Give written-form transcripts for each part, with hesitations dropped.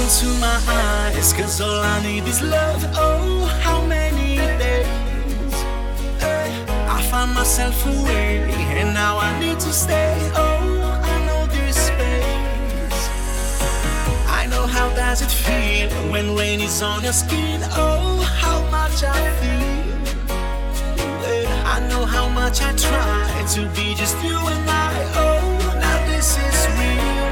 into my eyes, 'cause all I need is love. Oh, how many days I find myself away, and now I need to stay. Oh, I know this space. I know how does it feel when rain is on your skin. Oh, how much I feel. I know how much I try to be just you and I. Oh, now this is real.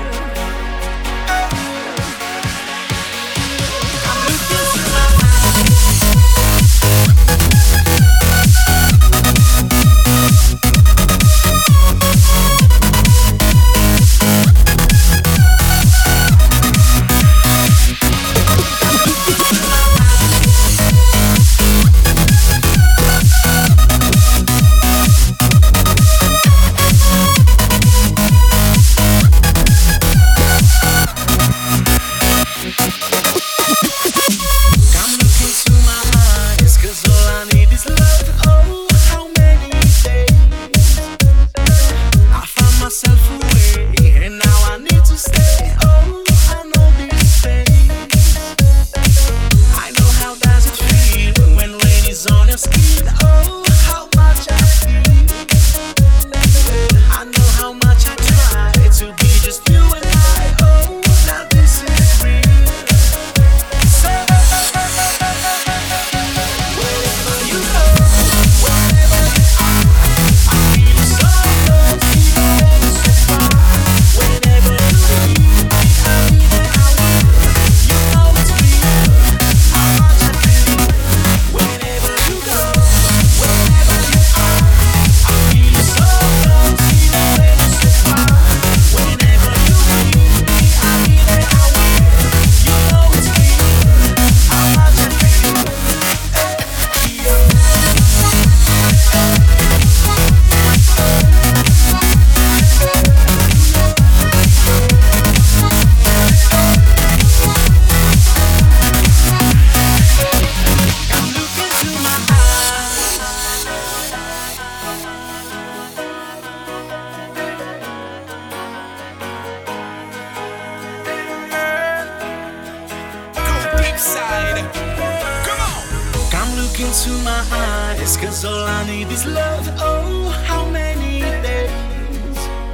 Into my eyes, 'cause all I need is love. Oh, how many days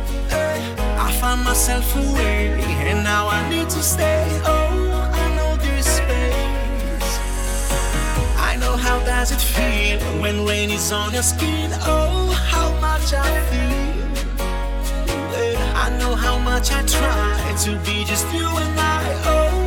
I find myself away, and now I need to stay. Oh, I know this space. I know how does it feel when rain is on your skin. Oh, how much I feel. I know how much I try to be just you and I. Oh,